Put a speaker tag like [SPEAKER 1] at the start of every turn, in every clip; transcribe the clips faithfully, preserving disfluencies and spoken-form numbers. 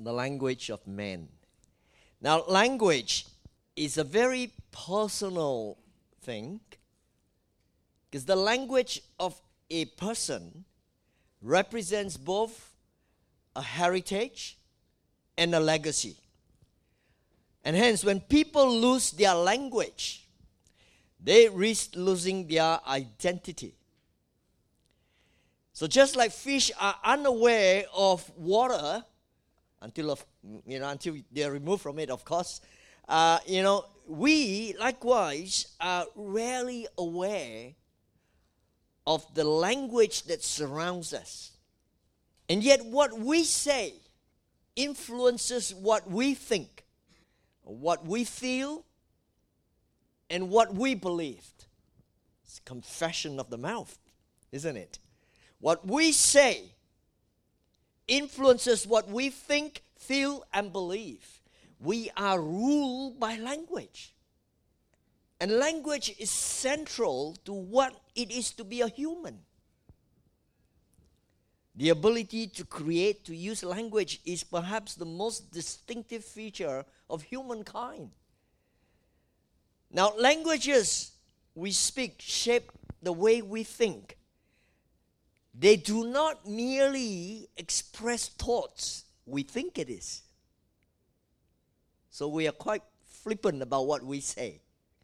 [SPEAKER 1] the language of man. Now, language is a very personal thing because the language of a person represents both a heritage and a legacy. And hence, when people lose their language, they risk losing their identity. So just like fish are unaware of water until of, you know until they are removed from it, of course, uh, you know, we likewise are rarely aware of the language that surrounds us. And yet what we say influences what we think, what we feel, and what we believed. It's confession of the mouth, isn't it? What we say influences what we think, feel, and believe. We are ruled by language. And language is central to what it is to be a human. The ability to create, to use language is perhaps the most distinctive feature of humankind. Now, languages we speak shape the way we think. They do not merely express thoughts we think it is. So we are quite flippant about what we say.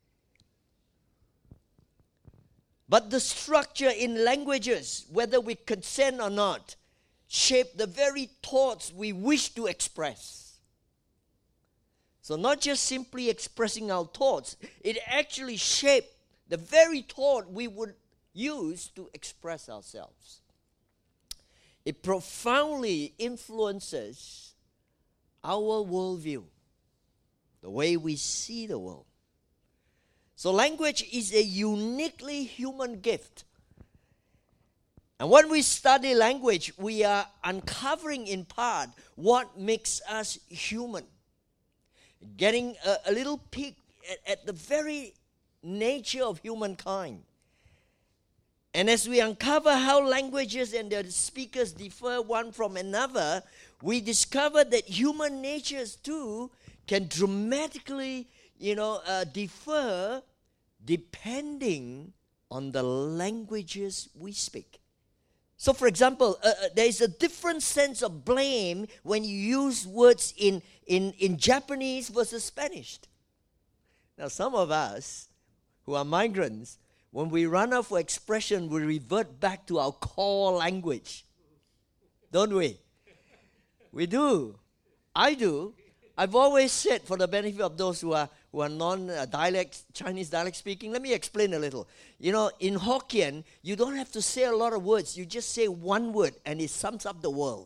[SPEAKER 1] But the structure in languages, whether we consent or not, shape the very thoughts we wish to express. So not just simply expressing our thoughts, it actually shapes the very thought we would use to express ourselves. It profoundly influences our worldview, the way we see the world. So language is a uniquely human gift. And when we study language, we are uncovering in part what makes us human. Getting a, a little peek at, at the very nature of humankind. And as we uncover how languages and their speakers differ one from another, we discover that human natures too can dramatically, you know, uh, differ depending on the languages we speak. So, for example, uh, there is a different sense of blame when you use words in, in, in Japanese versus Spanish. Now, some of us who are migrants, when we run out for expression, we revert back to our core language. Don't we? We do. I do. I've always said, for the benefit of those who are who are non-dialect, Chinese dialect speaking, let me explain a little. You know, in Hokkien, you don't have to say a lot of words. You just say one word and it sums up the world.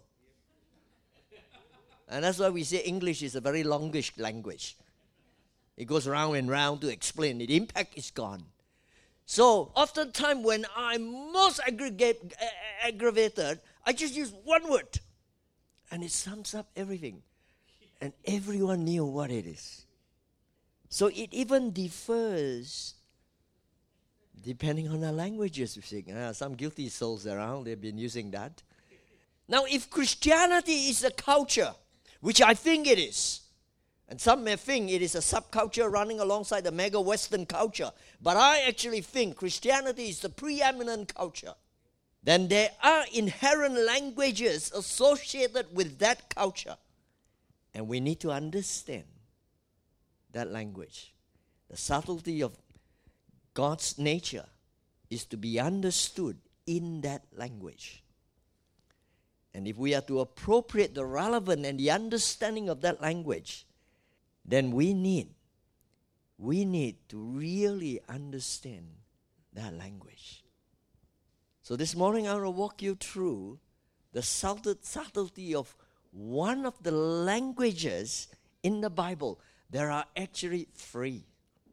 [SPEAKER 1] And that's why we say English is a very longish language. It goes round and round to explain. The impact is gone. So, oftentimes when I'm most aggregate, uh, aggravated, I just use one word. And it sums up everything. And everyone knew what it is. So it even differs depending on the languages we speak. Uh, some guilty souls around, they've been using that. Now, if Christianity is a culture, which I think it is, and some may think it is a subculture running alongside the mega Western culture, but I actually think Christianity is the preeminent culture, then there are inherent languages associated with that culture. And we need to understand that language. The subtlety of God's nature is to be understood in that language. And if we are to appropriate the relevant and the understanding of that language, then we need, we need to really understand that language. So this morning I will walk you through the subtlety of one of the languages in the Bible. There are actually three.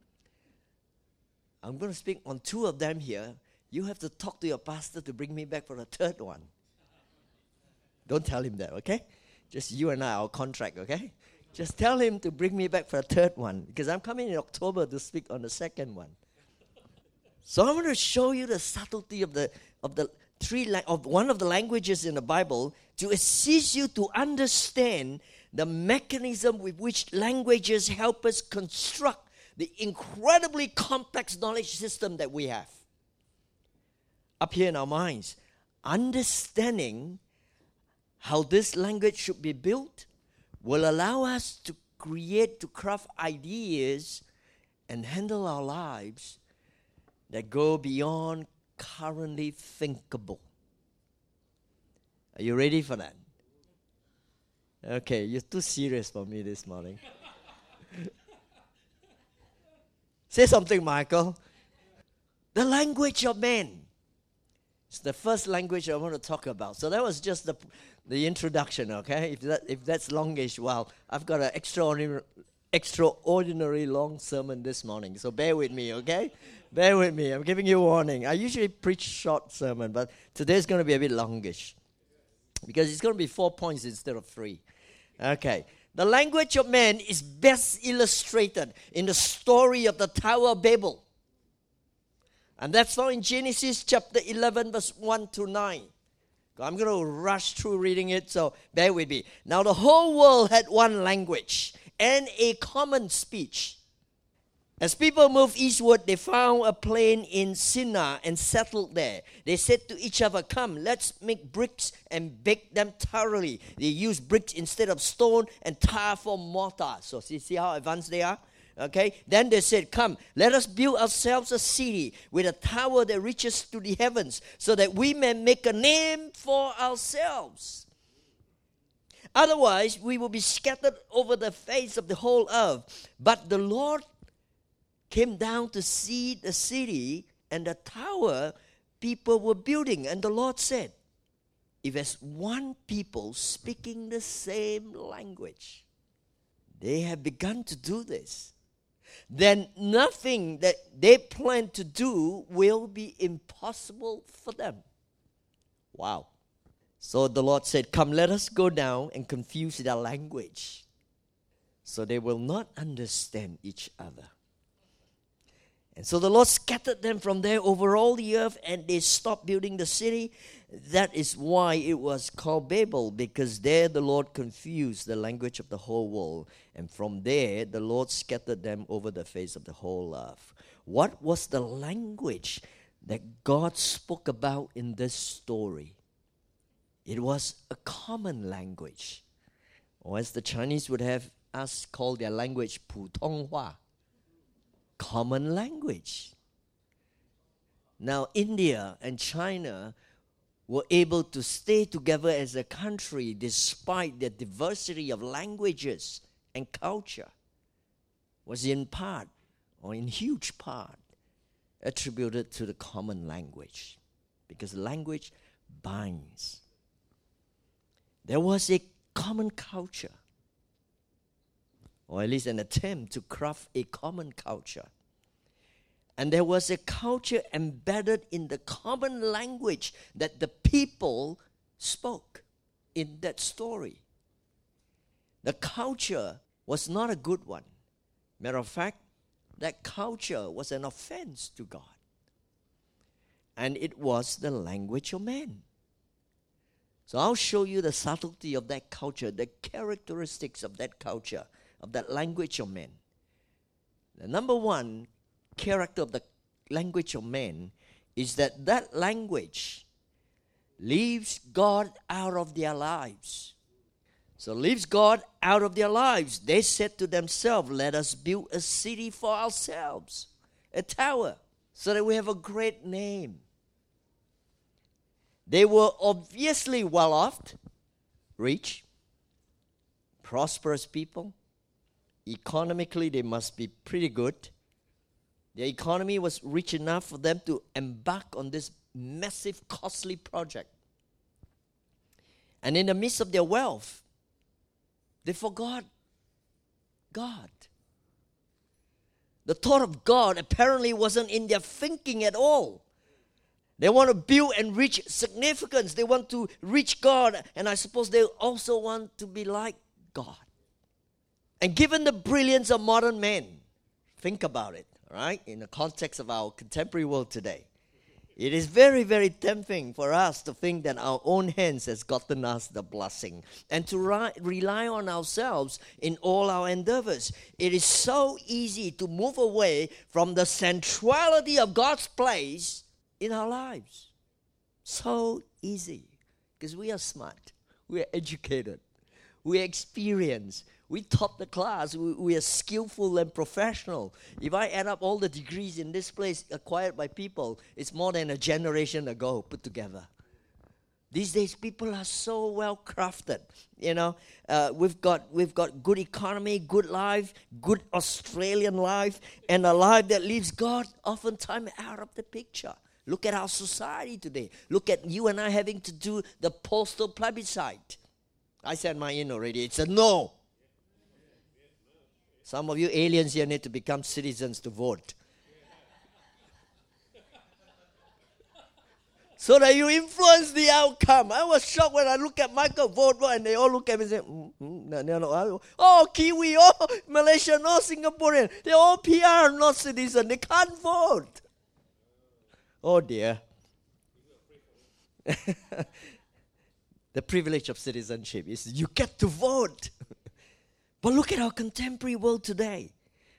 [SPEAKER 1] I'm going to speak on two of them here. You have to talk to your pastor to bring me back for a third one. Don't tell him that, okay? Just you and I, our contract, okay? Just tell him to bring me back for a third one, because I'm coming in October to speak on the second one. So I'm going to show you the subtlety of the of the three la- of one of the languages in the Bible to assist you to understand the mechanism with which languages help us construct the incredibly complex knowledge system that we have up here in our minds. Understanding how this language should be built will allow us to create, to craft ideas and handle our lives that go beyond currently thinkable. Are you ready for that? Okay, you're too serious for me this morning. Say something, Michael. The language of men. It's the first language I want to talk about. So that was just the the introduction, okay? If that if that's longish, well, I've got an extraordinary, extraordinary long sermon this morning. So bear with me, okay? Bear with me. I'm giving you a warning. I usually preach short sermon, but today's going to be a bit longish because it's going to be four points instead of three. Okay. The language of man is best illustrated in the story of the Tower of Babel. And that's found in Genesis chapter eleven, verse one to nine. I'm going to rush through reading it, so bear with me. Now the whole world had one language and a common speech. As people moved eastward, they found a plain in Shinar and settled there. They said to each other, "Come, let's make bricks and bake them thoroughly." They used bricks instead of stone and tar for mortar. So see, see how advanced they are? Okay. Then they said, "Come, let us build ourselves a city with a tower that reaches to the heavens, so that we may make a name for ourselves. Otherwise, we will be scattered over the face of the whole earth." But the Lord came down to see the city and the tower people were building. And the Lord said, "If as one people speaking the same language, they have begun to do this, then nothing that they plan to do will be impossible for them." Wow. So the Lord said, "Come, let us go down and confuse their language, so they will not understand each other." And so the Lord scattered them from there over all the earth, and they stopped building the city. That is why it was called Babel, because there the Lord confused the language of the whole world. And from there, the Lord scattered them over the face of the whole earth. What was the language that God spoke about in this story? It was a common language, or as the Chinese would have us call their language, 普通话. Common language. Now, India and China were able to stay together as a country despite the diversity of languages and culture, was in part, or in huge part, attributed to the common language, because language binds. There was a common culture, or at least an attempt to craft a common culture. And there was a culture embedded in the common language that the people spoke in that story. The culture was not a good one. Matter of fact, that culture was an offense to God. And it was the language of man. So I'll show you the subtlety of that culture, the characteristics of that culture, of that language of men. The number one character of the language of men is that that language leaves God out of their lives. So leaves God out of their lives. They said to themselves, "Let us build a city for ourselves, a tower, so that we have a great name." They were obviously well off, rich, prosperous people. Economically, they must be pretty good. Their economy was rich enough for them to embark on this massive, costly project. And in the midst of their wealth, they forgot God. The thought of God apparently wasn't in their thinking at all. They want to build and reach significance. They want to reach God, and I suppose they also want to be like God. And given the brilliance of modern men, think about it, all right, in the context of our contemporary world today. It is very, very tempting for us to think that our own hands has gotten us the blessing and to ri- rely on ourselves in all our endeavors. It is so easy to move away from the centrality of God's place in our lives. So easy. Because we are smart. We are educated. We are experienced. We top the class. We, we are skillful and professional. If I add up all the degrees in this place acquired by people, it's more than a generation ago put together. These days, people are so well crafted. You know, uh, we've got we've got good economy, good life, good Australian life, and a life that leaves God oftentimes out of the picture. Look at our society today. Look at you and I having to do the postal plebiscite. I sent mine in already. It's a no. Some of you aliens here need to become citizens to vote. So that you influence the outcome. I was shocked when I look at Michael vote, and they all look at me and say, mm, mm, no, no, no. Oh, Kiwi, oh, Malaysian, oh, Singaporean. They're all P R, not citizens. They can't vote. Oh, dear. The privilege of citizenship is you get to vote. But look at our contemporary world today.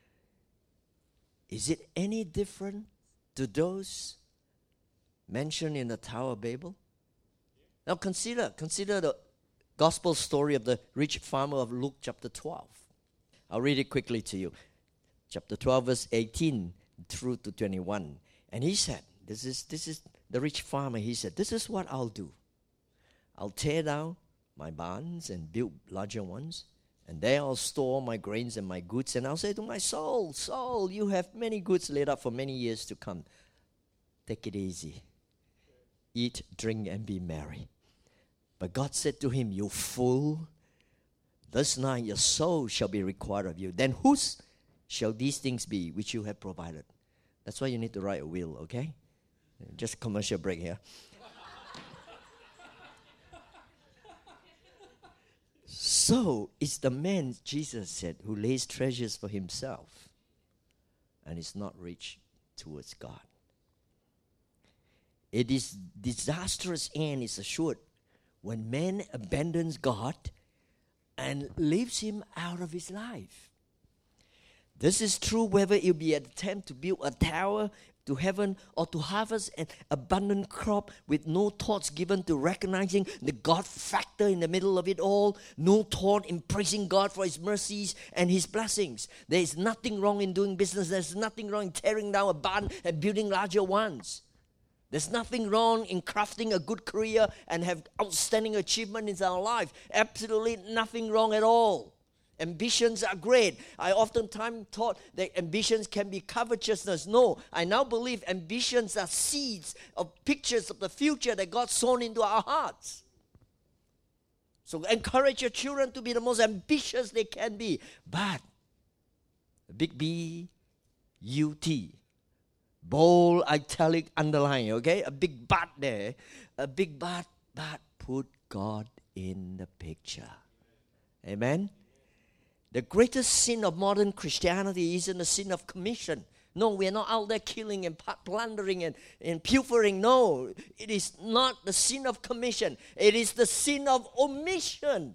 [SPEAKER 1] Is it any different to those mentioned in the Tower of Babel? Now consider, consider the gospel story of the rich farmer of Luke chapter twelve. I'll read it quickly to you. Chapter twelve, verse eighteen through to twenty-one. And he said, this is, this is the rich farmer, he said, this is what I'll do. I'll tear down my barns and build larger ones. And there I'll store my grains and my goods. And I'll say to my soul, soul, you have many goods laid up for many years to come. Take it easy. Eat, drink, and be merry. But God said to him, you fool, this night your soul shall be required of you. Then whose shall these things be which you have provided? That's why you need to write a will, okay? Just a commercial break here. So is the man, Jesus said, who lays treasures for himself and is not rich towards God. It is disastrous end is assured when man abandons God and leaves him out of his life. This is true whether it be an attempt to build a tower to heaven or to harvest an abundant crop with no thoughts given to recognizing the God factor in the middle of it all, no thought in praising God for his mercies and his blessings. There is nothing wrong in doing business. There's nothing wrong in tearing down a barn and building larger ones. There's nothing wrong in crafting a good career and have outstanding achievement in our life. Absolutely nothing wrong at all. Ambitions are great. I oftentimes thought that ambitions can be covetousness. No, I now believe ambitions are seeds of pictures of the future that God sown into our hearts. So encourage your children to be the most ambitious they can be. But, big B, U T, bold, italic, underline, okay? A big but there. A big but, but put God in the picture. Amen? The greatest sin of modern Christianity isn't the sin of commission. No, we are not out there killing and plundering and, and pilfering. No, it is not the sin of commission. It is the sin of omission.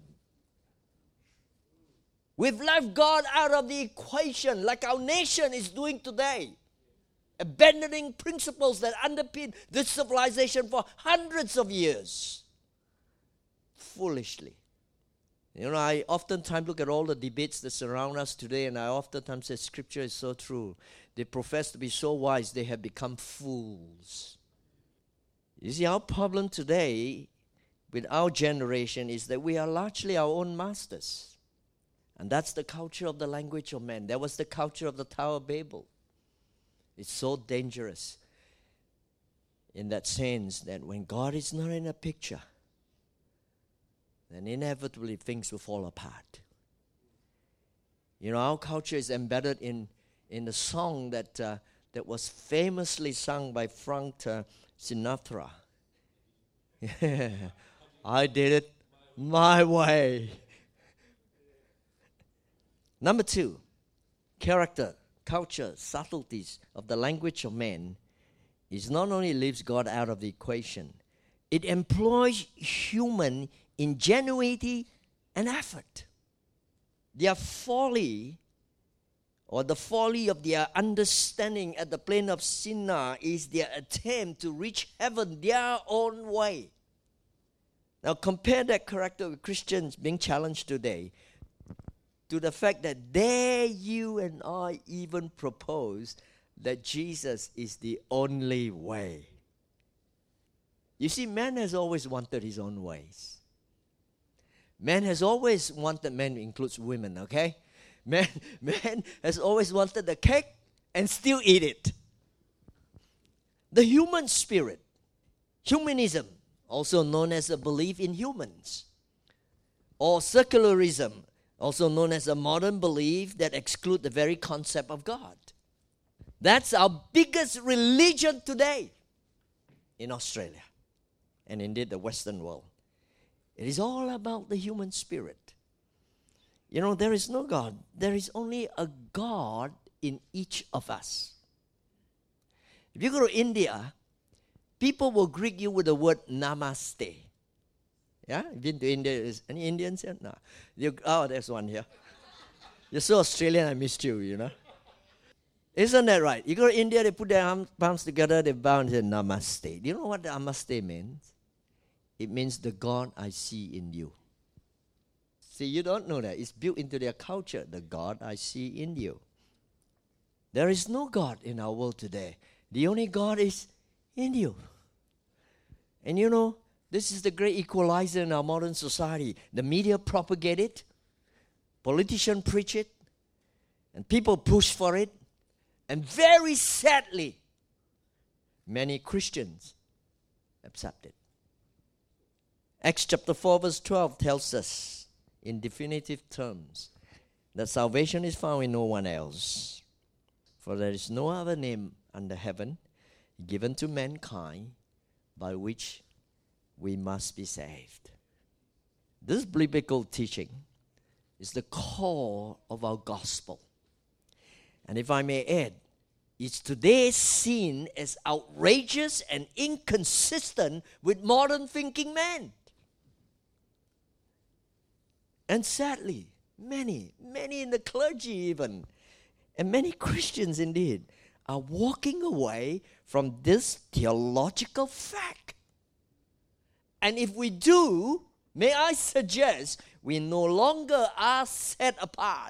[SPEAKER 1] We've left God out of the equation like our nation is doing today. Abandoning principles that underpin this civilization for hundreds of years. Foolishly. You know, I oftentimes look at all the debates that surround us today, and I oftentimes say Scripture is so true. They profess to be so wise, they have become fools. You see, our problem today with our generation is that we are largely our own masters. And that's the culture of the language of man. That was the culture of the Tower of Babel. It's so dangerous in that sense that when God is not in a picture, then inevitably things will fall apart. You know, our culture is embedded in, in the song that uh, that was famously sung by Frank uh, Sinatra. I did it my way. Number two, character, culture, subtleties of the language of man it not only leaves God out of the equation, it employs human ingenuity and effort. Their folly, or the folly of their understanding at the plain of Shinar, is their attempt to reach heaven their own way. Now compare that character with Christians being challenged today to the fact that dare you and I even propose that Jesus is the only way. You see, man has always wanted his own ways. Man has always wanted, man includes women, okay? Man, man has always wanted the cake and still eat it. The human spirit, humanism, also known as a belief in humans, or secularism, also known as a modern belief that excludes the very concept of God. That's our biggest religion today in Australia and indeed the Western world. It is all about the human spirit. You know, there is no God. There is only a God in each of us. If you go to India, people will greet you with the word namaste. Yeah? You've been to India? Is any Indians here? No. You, oh, there's one here. You're so Australian, I missed you, you know. Isn't that right? You go to India, they put their arms, palms together, they bow and say namaste. Do you know what the namaste means? It means the God I see in you. See, you don't know that. It's built into their culture, the God I see in you. There is no God in our world today. The only God is in you. And you know, this is the great equalizer in our modern society. The media propagate it, politicians preach it, and people push for it. And very sadly, many Christians accept it. Acts chapter four verse twelve tells us in definitive terms that salvation is found in no one else. For there is no other name under heaven given to mankind by which we must be saved. This biblical teaching is the core of our gospel. And if I may add, it's today seen as outrageous and inconsistent with modern thinking men. And sadly, many, many in the clergy even, and many Christians indeed, are walking away from this theological fact. And if we do, may I suggest, we no longer are set apart.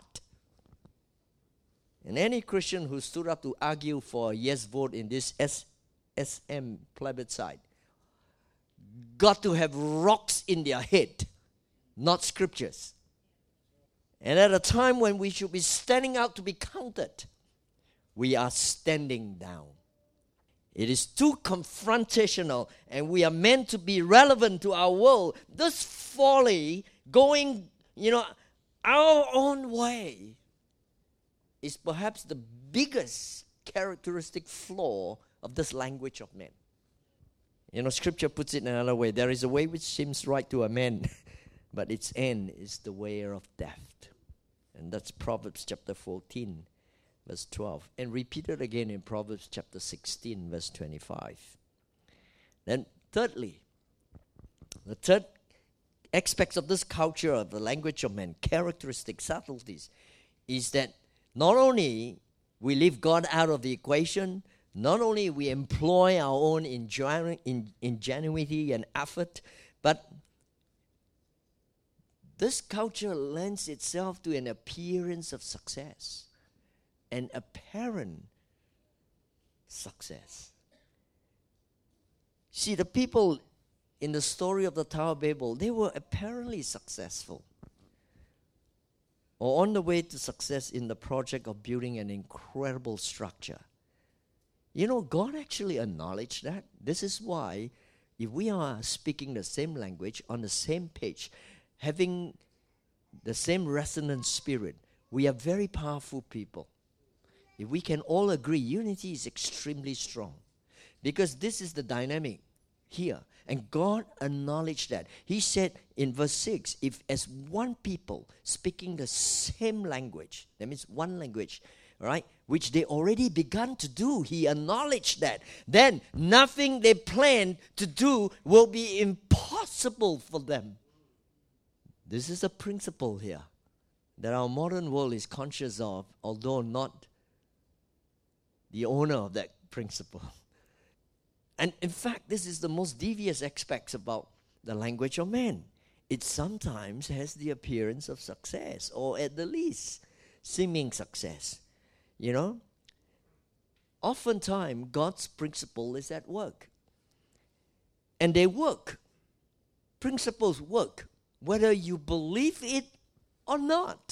[SPEAKER 1] And any Christian who stood up to argue for a yes vote in this S M plebiscite got to have rocks in their head, not scriptures. And at a time when we should be standing out to be counted, we are standing down. It is too confrontational, and we are meant to be relevant to our world. This folly, going, you know, our own way, is perhaps the biggest characteristic flaw of this language of men. You know, Scripture puts it in another way. There is a way which seems right to a man, but its end is the way of death. And that's Proverbs chapter fourteen, verse twelve. And repeated again in Proverbs chapter sixteen, verse twenty-five. Then thirdly, the third aspects of this culture of the language of men, characteristic subtleties, is that not only we leave God out of the equation, not only we employ our own ingenu- in, ingenuity and effort, but this culture lends itself to an appearance of success, an apparent success. See, the people in the story of the Tower of Babel, they were apparently successful, or on the way to success in the project of building an incredible structure. You know, God actually acknowledged that. This is why, if we are speaking the same language, on the same page, having the same resonant spirit, we are very powerful people. If we can all agree, unity is extremely strong. Because this is the dynamic here. And God acknowledged that. He said in verse six, if as one people speaking the same language, that means one language, right? Which they already begun to do. He acknowledged that. Then nothing they planned to do will be impossible for them. This is a principle here that our modern world is conscious of, although not the owner of that principle. And in fact, this is the most devious aspects about the language of man. It sometimes has the appearance of success, or at the least, seeming success. You know? Oftentimes, God's principle is at work. And they work. Principles work, whether you believe it or not.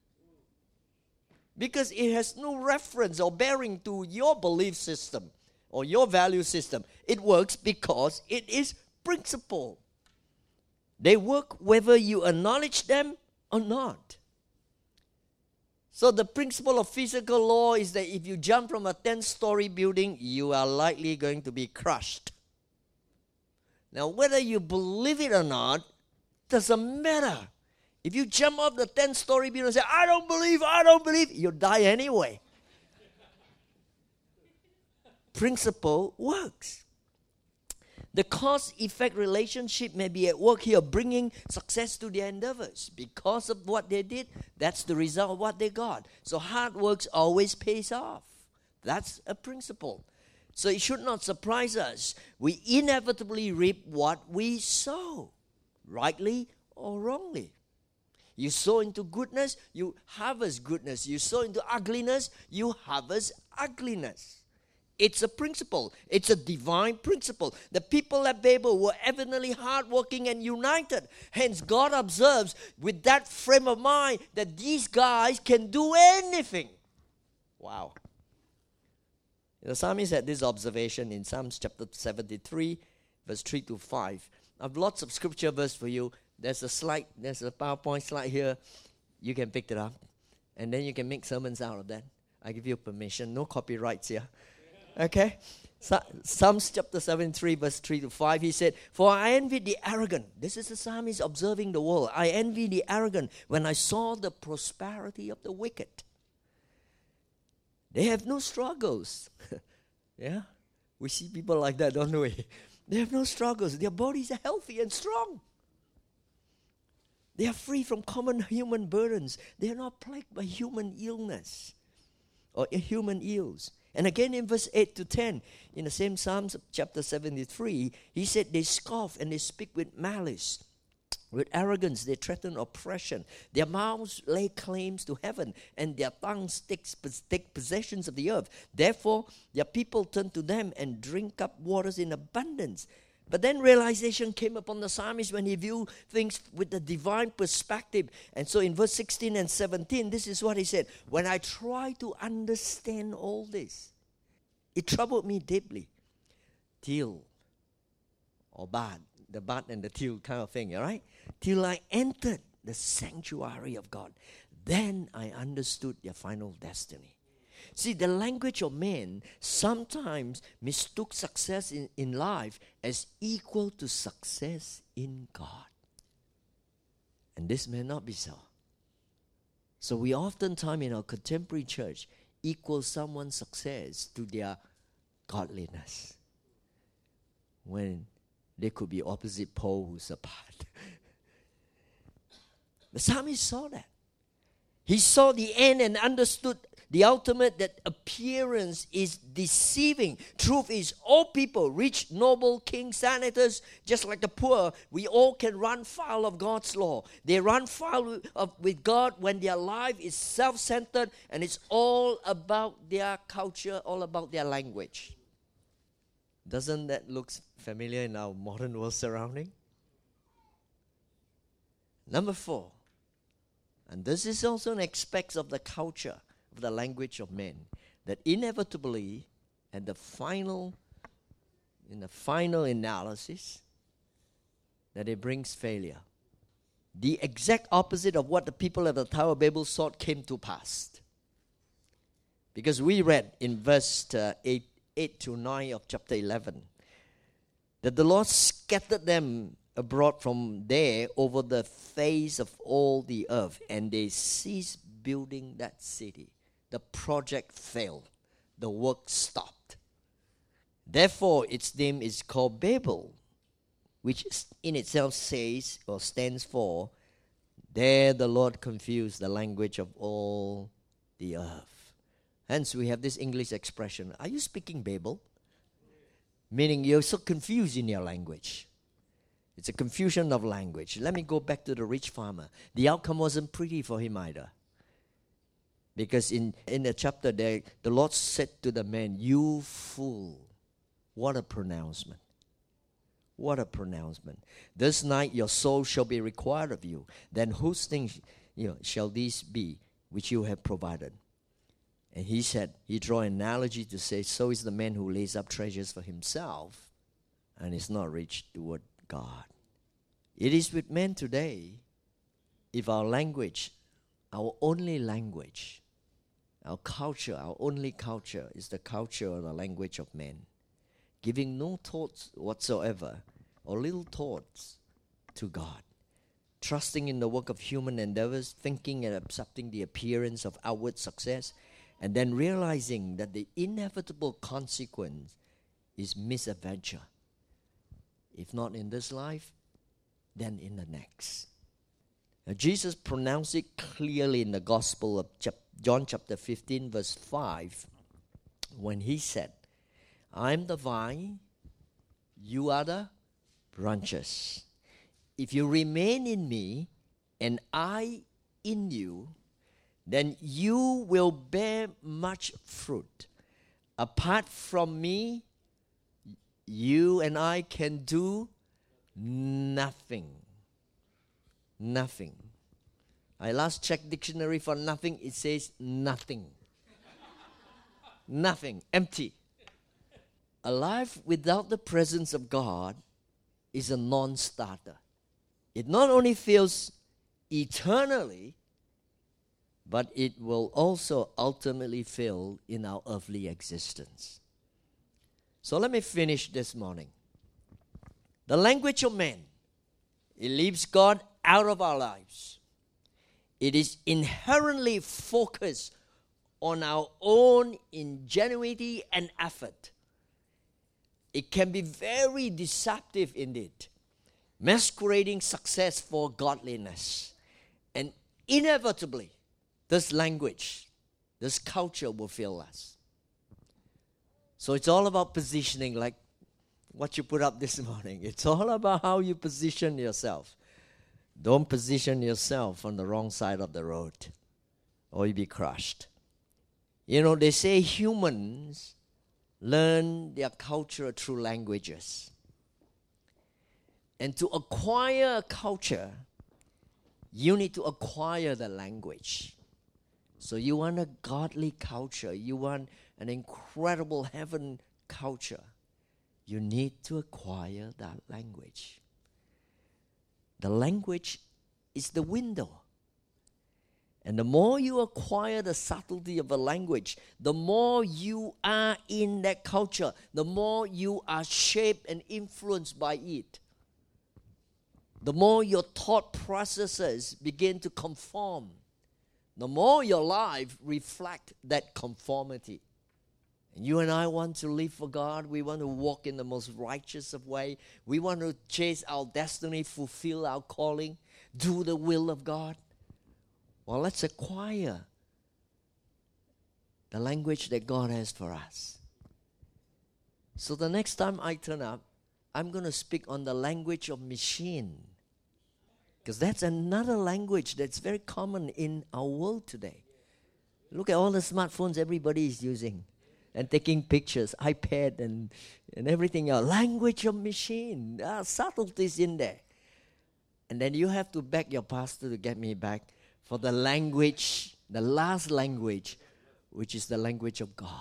[SPEAKER 1] Because it has no reference or bearing to your belief system or your value system. It works because it is principle. They work whether you acknowledge them or not. So the principle of physical law is that if you jump from a ten-story building, you are likely going to be crushed. Now, whether you believe it or not, doesn't matter. If you jump off the ten-story building and say, I don't believe, I don't believe, you'll die anyway. Principle works. The cause-effect relationship may be at work here, bringing success to their endeavors. Because of what they did, that's the result of what they got. So hard work always pays off. That's a principle. So it should not surprise us. We inevitably reap what we sow, rightly or wrongly. You sow into goodness, you harvest goodness. You sow into ugliness, you harvest ugliness. It's a principle. It's a divine principle. The people at Babel were evidently hardworking and united. Hence, God observes with that frame of mind that these guys can do anything. Wow. The psalmist had this observation in Psalms chapter seventy-three, verse three to five. I have lots of scripture verse for you. There's a slide, there's a PowerPoint slide here. You can pick it up. And then you can make sermons out of that. I give you permission. No copyrights here. Okay? So, Psalms chapter seventy-three, verse three to five, he said, For I envied the arrogant. This is the psalmist observing the world. I envied the arrogant when I saw the prosperity of the wicked. They have no struggles. Yeah? We see people like that, don't we? They have no struggles. Their bodies are healthy and strong. They are free from common human burdens. They are not plagued by human illness or human ills. And again in verse eight to ten, in the same Psalms chapter seventy-three, he said, they scoff and they speak with malice. With arrogance, they threaten oppression. Their mouths lay claims to heaven, and their tongues take, take possessions of the earth. Therefore, their people turn to them and drink up waters in abundance. But then realization came upon the psalmist when he viewed things with the divine perspective. And so in verse sixteen and seventeen, this is what he said. When I try to understand all this, it troubled me deeply. Till, or bad, the bad and the till kind of thing, all right? Till I entered the sanctuary of God. Then I understood their final destiny. See, the language of men sometimes mistook success in, in life as equal to success in God. And this may not be so. So we oftentimes in our contemporary church equal someone's success to their godliness, when they could be opposite poles apart. The psalmist saw that. He saw the end and understood the ultimate, that appearance is deceiving. Truth is, all people, rich, noble, kings, senators, just like the poor, we all can run foul of God's law. They run foul of, with God when their life is self-centered and it's all about their culture, all about their language. Doesn't that look familiar in our modern world surrounding? Number four, and this is also an aspect of the culture, of the language of men, that inevitably, at the final, in the final analysis, that it brings failure. The exact opposite of what the people at the Tower of Babel sought came to pass. Because we read in verse uh, eight, eight to nine of chapter eleven, that the Lord scattered them abroad from there over the face of all the earth, and they ceased building that city. the project failed. The work stopped. Therefore, its name is called Babel, which in itself says or stands for, there the Lord confused the language of all the earth. Hence, we have this English expression, are you speaking Babel? Meaning you're so confused in your language. It's a confusion of language. Let me go back to the rich farmer. The outcome wasn't pretty for him either. Because in, in the chapter there, the Lord said to the man, you fool. What a pronouncement. What a pronouncement. This night your soul shall be required of you. Then whose things you know, shall these be which you have provided? And he said, he drew an analogy to say, so is the man who lays up treasures for himself and is not rich toward God. It is with men today, if our language, our only language, our culture, our only culture is the culture or the language of men, giving no thoughts whatsoever or little thoughts to God, trusting in the work of human endeavors, thinking and accepting the appearance of outward success, and then realizing that the inevitable consequence is misadventure. If not in this life, then in the next. Now, Jesus pronounced it clearly in the Gospel of John chapter fifteen, verse five, when he said, I am the vine, you are the branches. If you remain in me, and I in you, then you will bear much fruit. Apart from me, you and I can do nothing. Nothing. I last checked dictionary for nothing, it says nothing. Nothing, empty. A life without the presence of God is a non-starter. It not only fails eternally, but it will also ultimately fail in our earthly existence. So let me finish this morning. The language of man, it leaves God out of our lives. It is inherently focused on our own ingenuity and effort. It can be very deceptive indeed, masquerading success for godliness. And inevitably, this language, this culture will fail us. So it's all about positioning, like what you put up this morning. It's all about how you position yourself. Don't position yourself on the wrong side of the road, or you'll be crushed. You know, they say humans learn their culture through languages. And to acquire a culture, you need to acquire the language. So you want a godly culture, you want an incredible heaven culture, you need to acquire that language. The language is the window. And the more you acquire the subtlety of a language, the more you are in that culture, the more you are shaped and influenced by it. The more your thought processes begin to conform, the more your life reflects that conformity. And you and I want to live for God. We want to walk in the most righteous of way. We want to chase our destiny, fulfill our calling, do the will of God. Well, let's acquire the language that God has for us. So the next time I turn up, I'm going to speak on the language of machine. Because that's another language that's very common in our world today. Look at all the smartphones everybody is using and taking pictures, iPad and, and everything else. Language of machine. There are subtleties in there. And then you have to beg your pastor to get me back for the language, the last language, which is the language of God.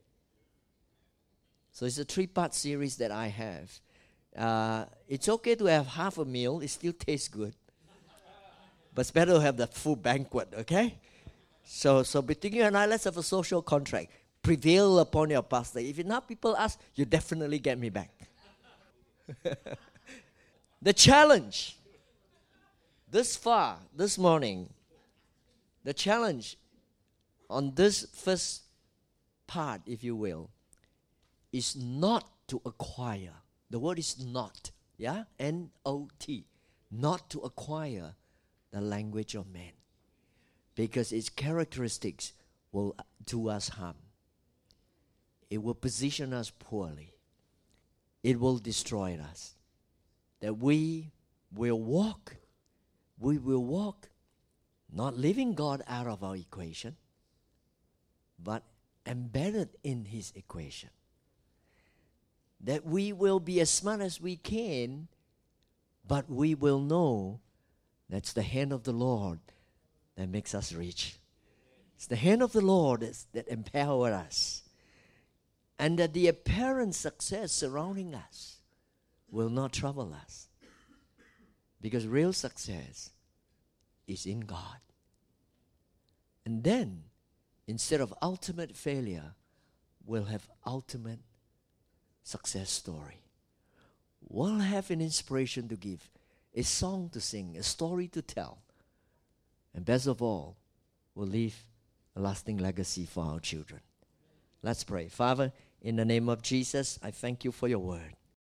[SPEAKER 1] So it's a three-part series that I have. Uh, it's okay to have half a meal. It still tastes good. But it's better to have the full banquet, okay? So so between you and I, let's have a social contract. Prevail upon your pastor. If enough people ask, you definitely get me back. The challenge this far, this morning, the challenge on this first part, if you will, is not to acquire. The word is not, yeah? N O T. Not to acquire the language of man. Because its characteristics will do us harm. It will position us poorly. It will destroy us. That we will walk, we will walk, not leaving God out of our equation, but embedded in His equation. That we will be as smart as we can, but we will know that's the hand of the Lord that makes us rich. It's the hand of the Lord that's, that empowers us. And that the apparent success surrounding us will not trouble us. Because real success is in God. And then, instead of ultimate failure, we'll have ultimate success story. We'll have an inspiration to give, a song to sing, a story to tell. And best of all, we'll leave a lasting legacy for our children. Let's pray. Father, in the name of Jesus, I thank you for your word.